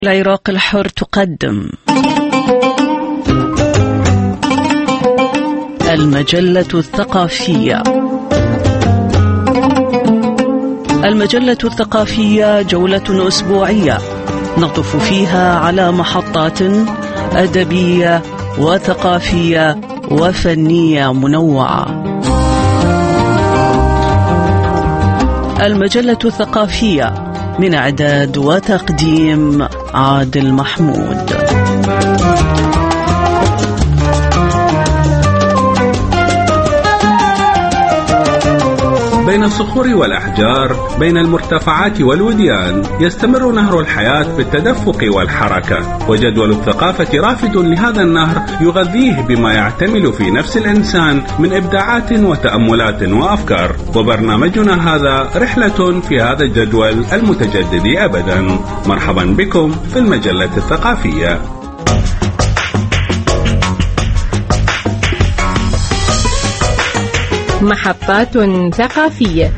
العراق الحر تقدم المجلة الثقافية. المجلة الثقافية جولة أسبوعية نطف فيها على محطات أدبية وثقافية وفنية منوعة. المجلة الثقافية من إعداد وتقديم عادل محمود. بين الصخور والأحجار، بين المرتفعات والوديان، يستمر نهر الحياة بالتدفق والحركة، وجدول الثقافة رافد لهذا النهر يغذيه بما يعتمل في نفس الإنسان من إبداعات وتأملات وأفكار. وبرنامجنا هذا رحلة في هذا الجدول المتجدد أبدا. مرحبا بكم في المجلة الثقافية. محطات ثقافية.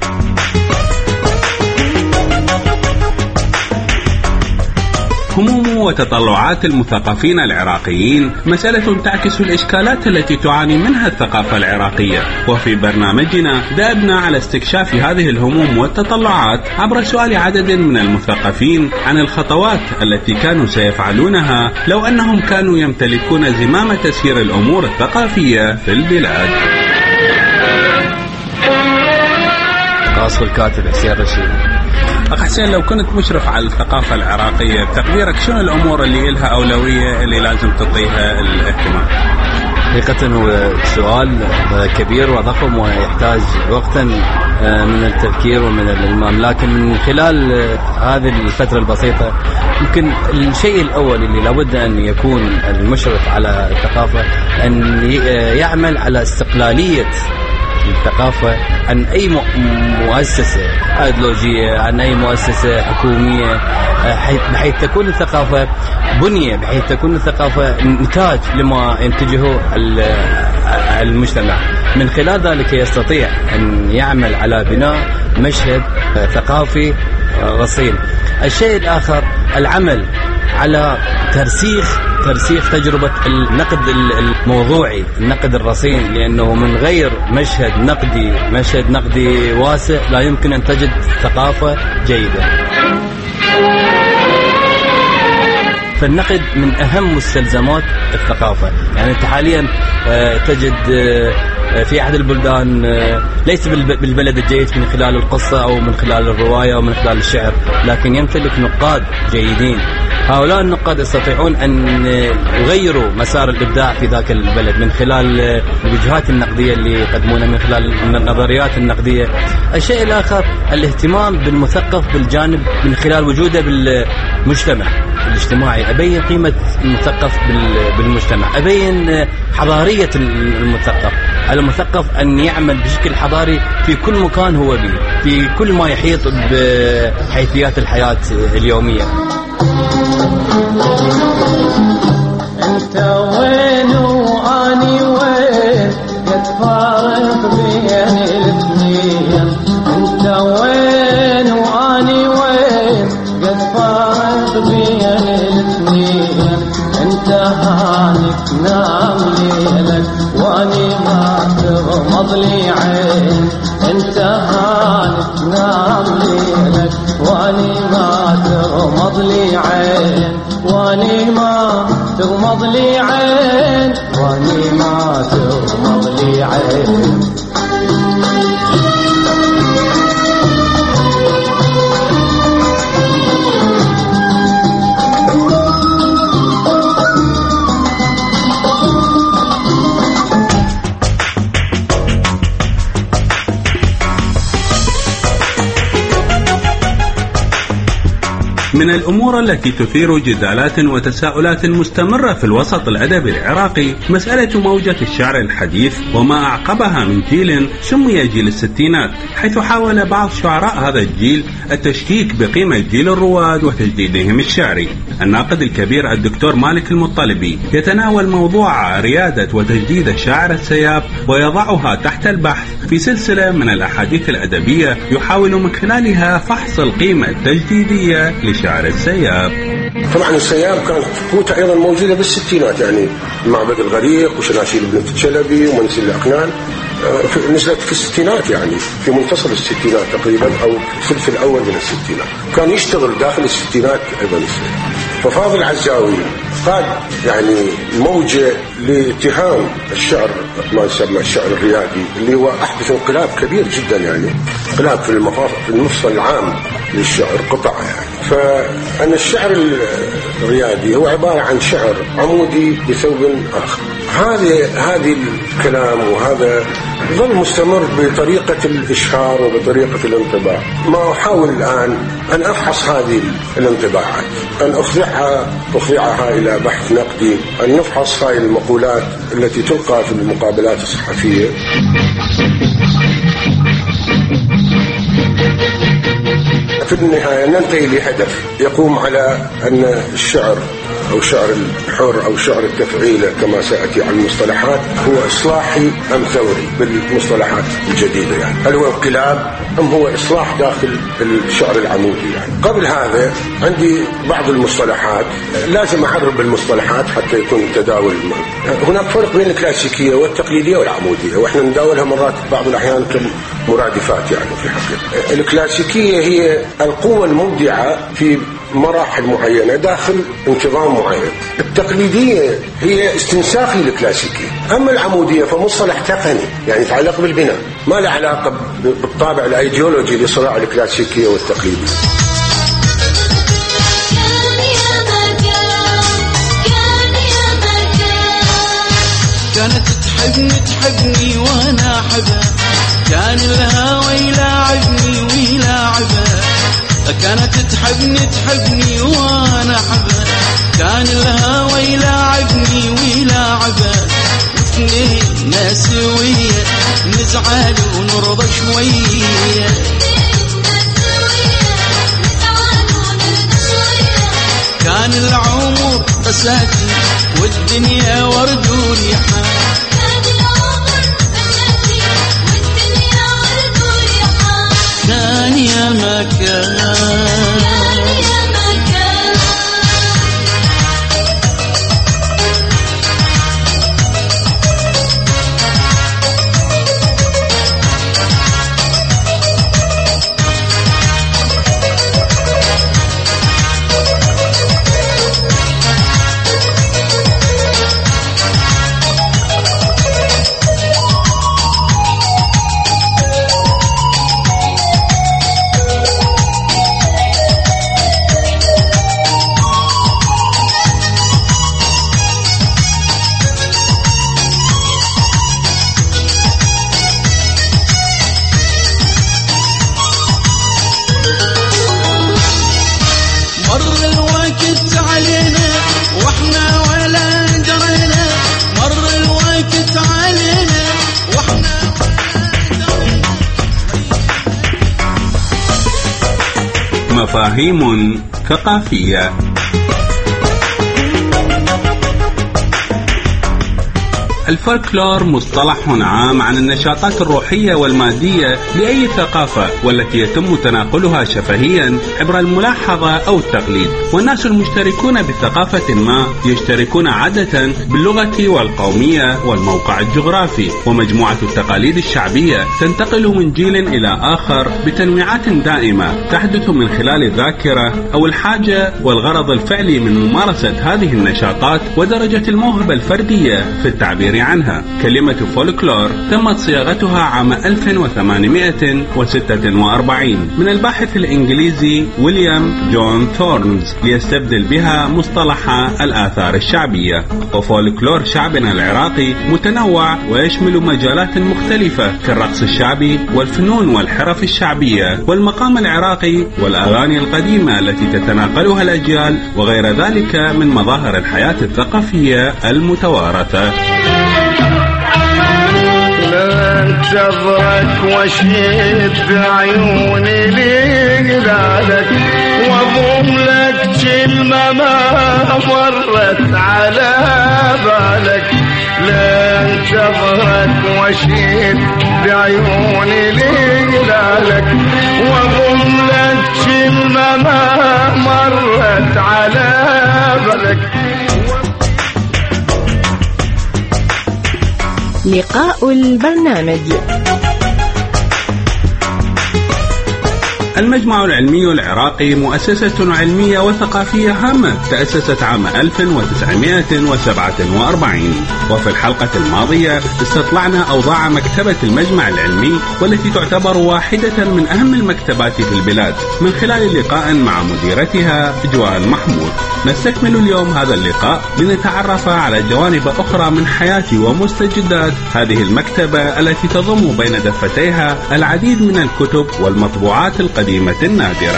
هموم وتطلعات المثقفين العراقيين مسألة تعكس الإشكالات التي تعاني منها الثقافة العراقية، وفي برنامجنا دأبنا على استكشاف هذه الهموم والتطلعات عبر سؤال عدد من المثقفين عن الخطوات التي كانوا سيفعلونها لو أنهم كانوا يمتلكون زمام تسيير الأمور الثقافية في البلاد. قاص الكاتب حسين رشيد. أخ حسين، لو كنت مشرف على الثقافة العراقية بتقديرك شنو الأمور اللي إلها أولوية اللي لازم تعطيها الاهتمام؟ حقيقة هو سؤال كبير وضخم ويحتاج وقتا من التفكير ومن الإلمام، لكن من خلال هذه الفترة البسيطة يمكن الشيء الأول اللي لابد أن يكون المشرف على الثقافة أن يعمل على استقلالية الثقافة عن أي مؤسسة أيديولوجية، عن أي مؤسسة حكومية، بحيث تكون الثقافة بنية، بحيث تكون الثقافة نتاج لما ينتجه المجتمع. من خلال ذلك يستطيع أن يعمل على بناء مشهد ثقافي رصين. الشيء الآخر العمل على ترسيخ تجربة النقد الموضوعي، النقد الرصين، لأنه من غير مشهد نقدي واسع لا يمكن أن تجد ثقافة جيدة. فالنقد من أهم مستلزمات الثقافة. يعني أنت حاليا تجد في أحد البلدان ليس بالبلد الجيد من خلال القصة أو من خلال الرواية أو من خلال الشعر، لكن يمتلك نقاد جيدين. هؤلاء النقاد يستطيعون أن يغيروا مسار الإبداع في ذاك البلد من خلال الوجهات النقدية اللي يقدمونها، من خلال النظريات النقدية. الشيء الآخر الاهتمام بالمثقف بالجانب من خلال وجوده بالمجتمع الاجتماعي. أبين قيمة المثقف بالمجتمع، أبين حضارية المثقف أن يعمل بشكل حضاري في كل مكان هو به، في كل ما يحيط بحيثيات الحياة اليومية. أنت وين وأني وين، يتفارق بين الاثنين. أنت وين وأني وين، يتفارق بين الاثنين. أنت هانك نام ليلك وأني ما تغمض لي عين. أنت هانك نام ليلك وأني ما تغمض لي عين. وأني ما تغمض لي عين. وأني ما تغمض لي عين. من الأمور التي تثير جدالات وتساؤلات مستمرة في الوسط الأدبي العراقي مسألة موجة الشعر الحديث وما أعقبها من جيل سمي جيل الستينات، حيث حاول بعض شعراء هذا الجيل التشكيك بقيمة جيل الرواد وتجديدهم الشعري. الناقد الكبير الدكتور مالك المطلبي يتناول موضوع ريادة وتجديد الشاعر السياب ويضعها تحت البحث في سلسلة من الأحاديث الأدبية يحاول من خلالها فحص القيمة التجديدية لشعر السياب. طبعا السياب كانت قوته أيضا موجودة بالستينات، يعني معبد الغريق وشناشيل ابنة شلبي ومنزل الأقنان نزلت في الستينات، يعني في منتصف الستينات تقريبا أو في الثلث الأول من الستينات. كان يشتغل داخل الستينات أيضا السياب. ففاضل عزاوي قاد يعني موجة لاتهام الشعر ما يسمى الشعر الريادي، اللي هو أحدث انقلاب كبير جدا، يعني انقلاب في المفصل العام للشعر قطع يعني. فأن الشعر الريادي هو عبارة عن شعر عمودي بثوب آخر. هذه الكلام وهذا ظل مستمر بطريقة الإشهار وبطريقة الانطباع. ما أحاول الآن أن أفحص هذه الانطباعات، أن أخضعها إلى بحث نقدي، أن نفحص هذه المقولات التي تلقى في المقابلات الصحفية. في النهاية ننتهي لهدف يقوم على أن الشعر أو شعر الحر أو شعر التفعيلة كما سأتي عن المصطلحات هو إصلاحي أم ثوري بالمصطلحات الجديدة، يعني هل هو انقلاب أم هو إصلاح داخل الشعر العمودي. يعني قبل هذا عندي بعض المصطلحات لازم أعرب بالمصطلحات حتى يكون التداول. هناك فرق بين الكلاسيكية والتقليدية والعمودية، وإحنا نداولها مرات بعض الأحيان كمرادفات. يعني في الحقيقة الكلاسيكية هي القوة المبدعة في مراحل معينة داخل انتظام معين. التقليدية هي استنساخ للكلاسيكي. أما العمودية فمصطلح تقني، يعني يتعلق بالبناء، ما له علاقة بالطابع الأيديولوجي لصراع الكلاسيكية والتقليدية. كانت تحبني وانا احبها، كان الهوى يلاعبني ويلاعبها. كانت تحبني وانا احبها، كان الهوى يلاعبني ويلاعبها. واثنين سوية نزعل ونرضى شوية، كان العمر بساتي والدنيا ورد وريحان. كان يا مكان مفاهيم ثقافية. الفولكلور مصطلح عام عن النشاطات الروحية والمادية لأي ثقافة، والتي يتم تناقلها شفهيا عبر الملاحظة أو التقليد. والناس المشتركون بثقافة ما يشتركون عادة باللغة والقومية والموقع الجغرافي، ومجموعة التقاليد الشعبية تنتقل من جيل إلى آخر بتنويعات دائمة تحدث من خلال الذاكرة أو الحاجة والغرض الفعلي من ممارسة هذه النشاطات ودرجة الموهبة الفردية في التعبير عنها. كلمة فولكلور تمت صياغتها عام 1846 من الباحث الإنجليزي ويليام جون ثورنز ليستبدل بها مصطلح الآثار الشعبية. وفولكلور شعبنا العراقي متنوع ويشمل مجالات مختلفة كالرقص الشعبي والفنون والحرف الشعبية والمقام العراقي والأغاني القديمة التي تتناقلها الأجيال وغير ذلك من مظاهر الحياة الثقافية المتوارثة. انتظرك واشهد بعيوني لجلالك واضم لك كلمة ما مرت على بالك. لا انتظرك وشيت بعيوني لهلالك واضم لك كلمة ما مرت على بالك. لقاء البرنامج. المجمع العلمي العراقي مؤسسة علمية وثقافية هامة تأسست عام 1947، وفي الحلقة الماضية استطلعنا أوضاع مكتبة المجمع العلمي والتي تعتبر واحدة من أهم المكتبات في البلاد من خلال لقاء مع مديرتها جوان محمود. نستكمل اليوم هذا اللقاء لنتعرف على جوانب أخرى من حياة ومستجدات هذه المكتبة التي تضم بين دفتيها العديد من الكتب والمطبوعات القديمة النادرة.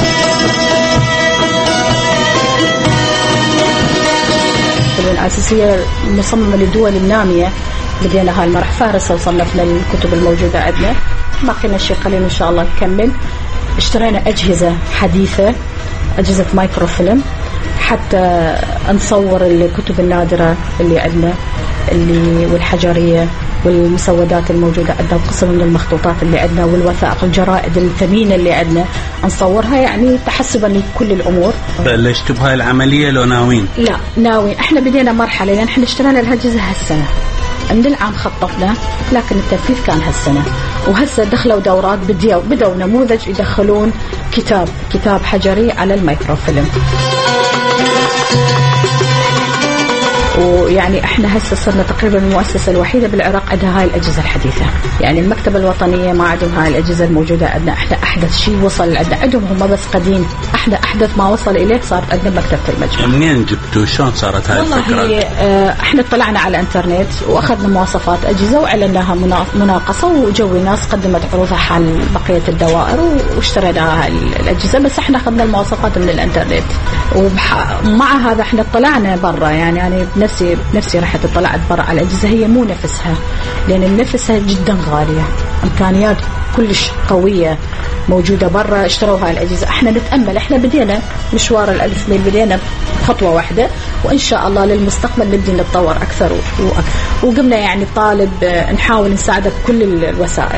الأساسية مصممة للدول النامية، بدينا هاي المرح فارس وصنفنا الكتب الموجودة عندنا، باقينا شيء قليل إن شاء الله نكمل. اشترينا أجهزة حديثة، أجهزة مايكروفيلم حتى نصور الكتب النادرة اللي عندنا والحجرية والمسودات الموجودة عندنا وقسم من المخطوطات اللي عندنا والوثائق الجرائد الثمينة اللي عندنا نصورها، يعني تحسبا لكل الأمور. بلشتوا بهاي العملية لو ناوين؟ لا ناوين، احنا بدينا مرحلة لأن احنا اشترينا الأجهزة هالسنة، من العام خططنا لكن التنفيذ كان هالسنة، وهسه دخلوا دورات بدوا نموذج يدخلون كتاب حجري على المايكروفيلم. ويعني احنا هسه صرنا تقريبا المؤسسه الوحيده بالعراق عندها هاي الاجهزه الحديثه، يعني المكتبه الوطنيه ما عندهم هاي الاجهزه الموجوده عندنا، احنا احدث شيء وصل عندنا، عندهم هم بس قديم، احنا احدث ما وصل اليه صارت عندنا مكتبه المجمع. منين جبتوا؟ شلون صارت هاي الفكره؟ والله احنا اطلعنا على الانترنت واخذنا مواصفات اجهزه واعلناها مناقصه، وجو ناس قدمت عروضها حال بقيه الدوائر واشترينا الاجهزه، بس احنا اخذنا المواصفات من الانترنت. ومع هذا احنا اطلعنا برا، يعني نفسي رحت اطلعت برا على الأجهزة، هي مو نفسها، لأن نفسها جدا غالية، إمكانيات كلش قوية موجودة برا، اشتروا هاي الأجهزة. احنا نتأمل، احنا بدينا مشوار الألف ميل، بدينا خطوة واحدة، وإن شاء الله للمستقبل نبدي نتطور أكثر وقمنا يعني طالب نحاول نساعده بكل الوسائل.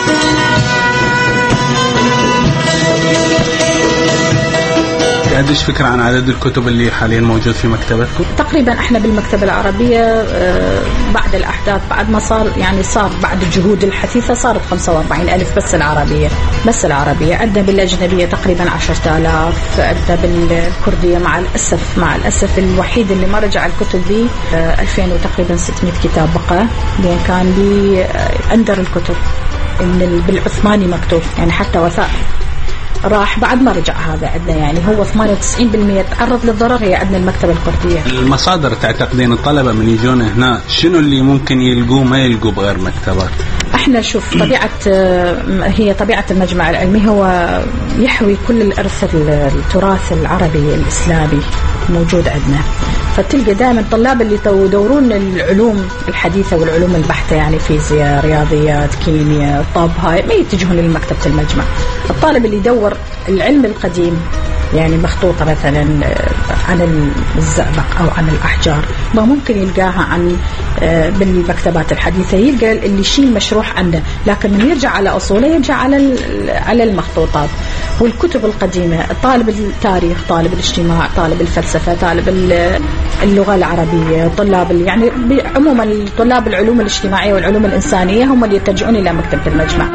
قديش فكرة عن عدد الكتب اللي حاليا موجود في مكتبتكم؟ تقريبا احنا بالمكتبة العربية بعد الأحداث، بعد ما صار بعد الجهود الحثيثة صارت 45,000 بس العربية. عندنا بالأجنبية تقريبا 10,000، عندنا بالكردية مع الأسف الوحيد اللي ما رجع الكتب لي 2000 وتقريبا 600 كتاب بقى، لأن كان لي أندر الكتب بالعثماني مكتوب، يعني حتى وثائق راح بعد ما رجع. هذا عندنا يعني هو 98% تعرض للضرر، هي عندنا المكتبة الكردية. المصادر تعتقدين الطلبة من يجون هنا شنو اللي ممكن يلقوه ما يلقوه بغير مكتبات؟ احنا شوف طبيعة المجمع العلمي هو يحوي كل الإرث التراث العربي الإسلامي موجود عندنا، فتلقى دائما الطلاب اللي يدورون العلوم الحديثة والعلوم البحتة، يعني فيزياء، رياضيات، كيمياء، طب، هاي ما يتجهون لمكتبة المجمع. الطالب اللي يدور العلم القديم، يعني مخطوطة مثلا عن الزئبق أو عن الأحجار، ما ممكن يلقاها بالمكتبات الحديثة، يلقى اللي شيء مشروح عنده، لكن من يرجع على أصوله يرجع على المخطوطات والكتب القديمة. طالب التاريخ، طالب الاجتماع، طالب الفلسفة، طالب اللغة العربية، يعني عموما طلاب العلوم الاجتماعية والعلوم الإنسانية هم اللي يتجهون إلى مكتبة المجمع.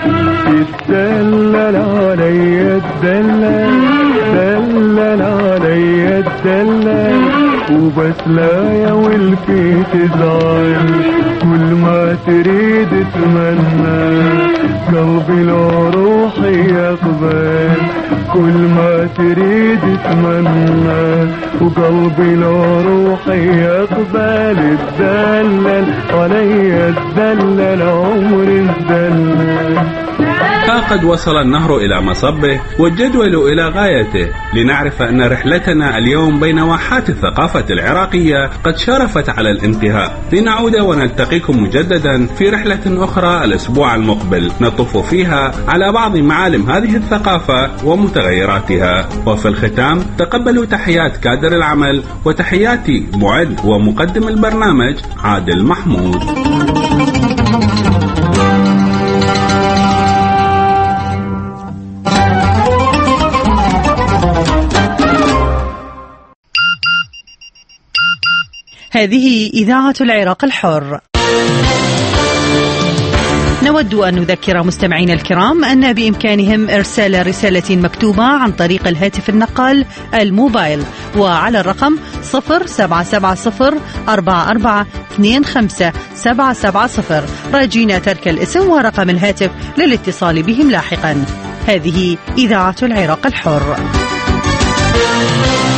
دلل علي الدلل وبس لا يا ولفي تزعل، كل ما تريد تمنى قلبي لو روحي يقبل، كل ما تريد تمنى وقلبي لو روحي يقبل. الدلل علي الدلل عمري الدلل. ها قد وصل النهر إلى مصبه والجدول إلى غايته، لنعرف أن رحلتنا اليوم بين واحات الثقافة العراقية قد شرفت على الانتهاء، لنعود ونلتقيكم مجددا في رحلة أخرى الأسبوع المقبل نطف فيها على بعض معالم هذه الثقافة ومتغيراتها. وفي الختام تقبلوا تحيات كادر العمل وتحياتي معد ومقدم البرنامج عادل محمود. هذه إذاعة العراق الحر. نود أن نذكر مستمعين الكرام أن بإمكانهم إرسال رسالة مكتوبة عن طريق الهاتف النقال الموبايل وعلى الرقم 077044257770 راجين ترك الاسم ورقم الهاتف للاتصال بهم لاحقا. هذه إذاعة العراق الحر.